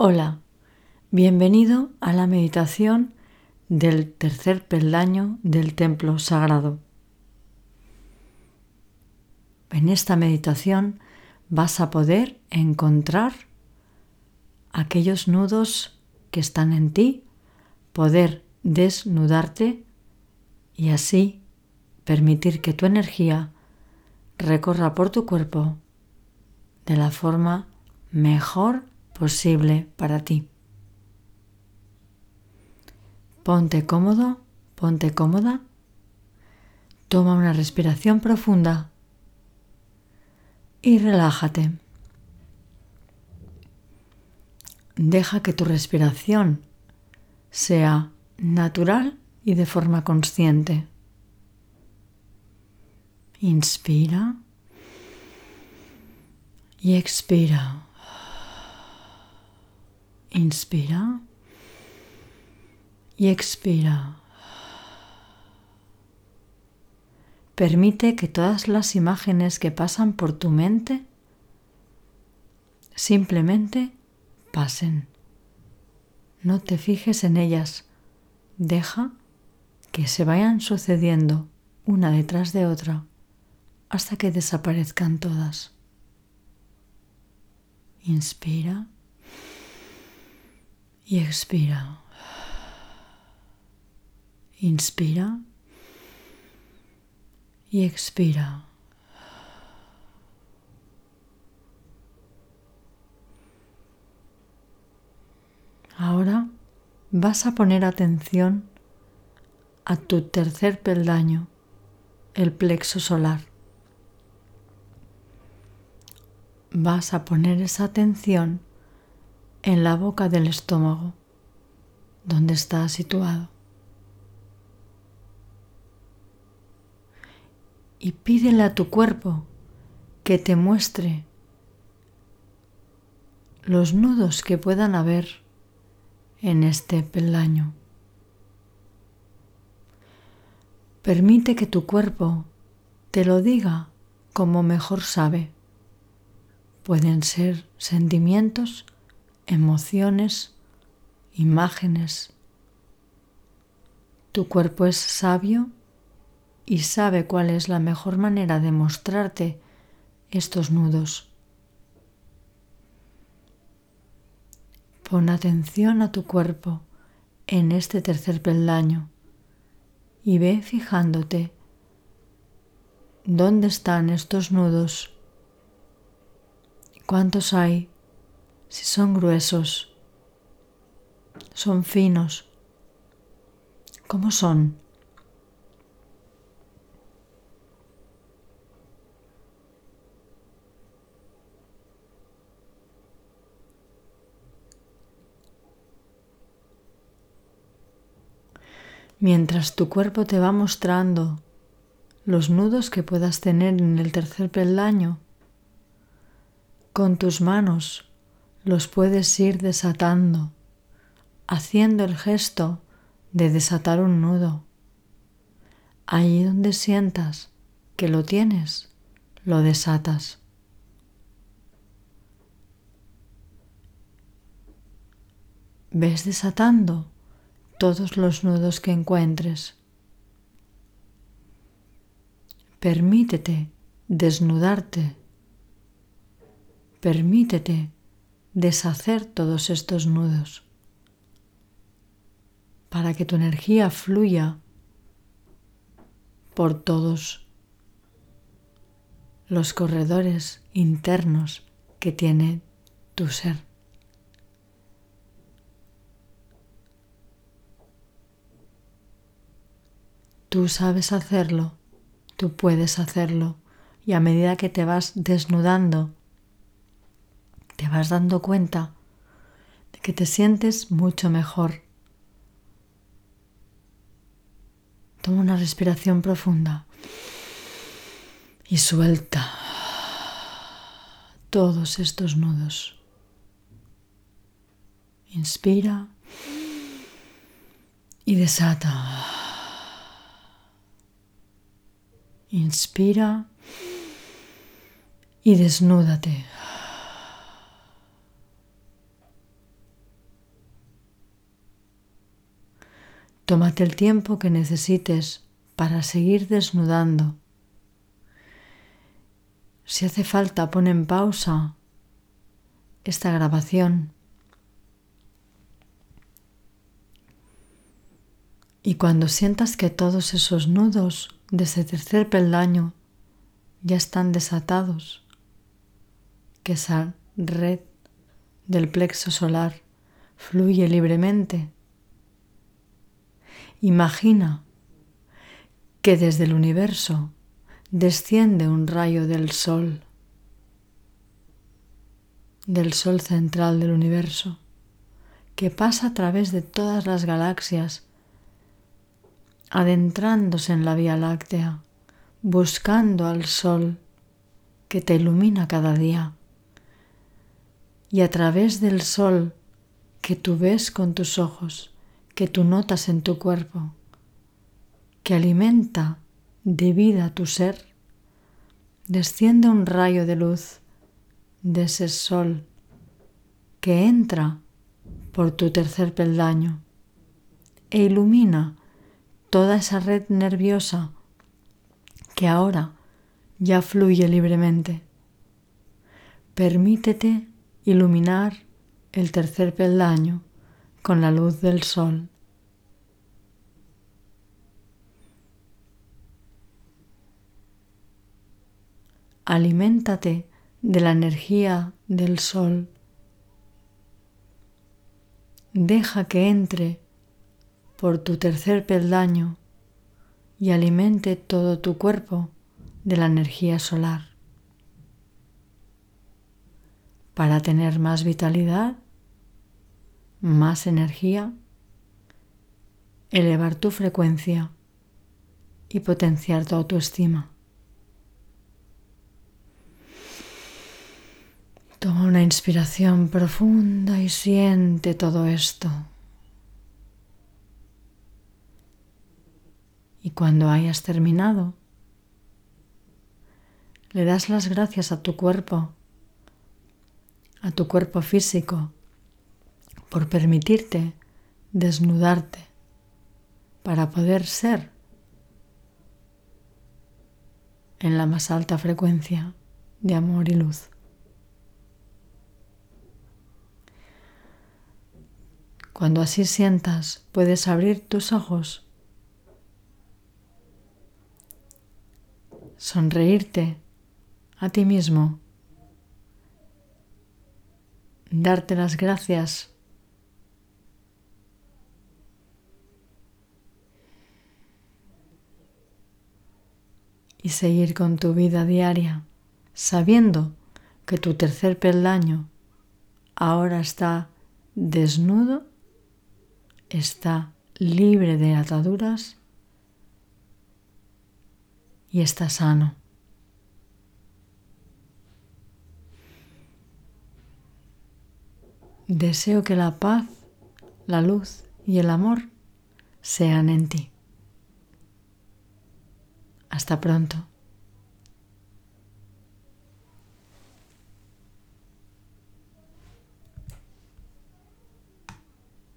Hola, bienvenido a la meditación del tercer peldaño del templo sagrado. En esta meditación vas a poder encontrar aquellos nudos que están en ti, poder desnudarte y así permitir que tu energía recorra por tu cuerpo de la forma mejor posible para ti. Ponte cómodo, ponte cómoda, toma una respiración profunda y relájate. Deja que tu respiración sea natural y de forma consciente. Inspira y expira. Inspira y expira. Permite que todas las imágenes que pasan por tu mente simplemente pasen. No te fijes en ellas. Deja que se vayan sucediendo una detrás de otra hasta que desaparezcan todas. Inspira y expira. Inspira y expira. Ahora vas a poner atención a tu tercer peldaño, el plexo solar. Vas a poner esa atención en la boca del estómago, donde está situado. Y pídele a tu cuerpo que te muestre los nudos que puedan haber en este peldaño. Permite que tu cuerpo te lo diga como mejor sabe. Pueden ser sentimientos, emociones, imágenes. Tu cuerpo es sabio y sabe cuál es la mejor manera de mostrarte estos nudos. Pon atención a tu cuerpo en este tercer peldaño y ve fijándote dónde están estos nudos, cuántos hay, si son gruesos, son finos, cómo son. Mientras tu cuerpo te va mostrando los nudos que puedas tener en el tercer peldaño, con tus manos los puedes ir desatando, haciendo el gesto de desatar un nudo. Allí donde sientas que lo tienes, lo desatas. Ves desatando todos los nudos que encuentres. Permítete desnudarte. Permítete deshacer todos estos nudos para que tu energía fluya por todos los corredores internos que tiene tu ser. Tú sabes hacerlo, tú puedes hacerlo, y a medida que te vas desnudando, te vas dando cuenta de que te sientes mucho mejor. Toma una respiración profunda y suelta todos estos nudos. Inspira y desata. Inspira y desnúdate. Tómate el tiempo que necesites para seguir desnudando. Si hace falta, pon en pausa esta grabación. Y cuando sientas que todos esos nudos de ese tercer peldaño ya están desatados, que esa red del plexo solar fluye libremente, imagina que desde el universo desciende un rayo del sol central del universo, que pasa a través de todas las galaxias, adentrándose en la Vía Láctea, buscando al sol que te ilumina cada día. Y a través del sol que tú ves con tus ojos, que tú notas en tu cuerpo, que alimenta de vida tu ser, desciende un rayo de luz de ese sol que entra por tu tercer peldaño e ilumina toda esa red nerviosa que ahora ya fluye libremente. Permítete iluminar el tercer peldaño con la luz del sol. Aliméntate de la energía del sol. Deja que entre por tu tercer peldaño y alimente todo tu cuerpo de la energía solar. Para tener más vitalidad, más energía, elevar tu frecuencia y potenciar tu autoestima. Toma una inspiración profunda y siente todo esto. Y cuando hayas terminado, le das las gracias a tu cuerpo físico, por permitirte desnudarte para poder ser en la más alta frecuencia de amor y luz. Cuando así sientas, puedes abrir tus ojos, sonreírte a ti mismo, darte las gracias y seguir con tu vida diaria, sabiendo que tu tercer peldaño ahora está desnudo, está libre de ataduras y está sano. Deseo que la paz, la luz y el amor sean en ti. Hasta pronto.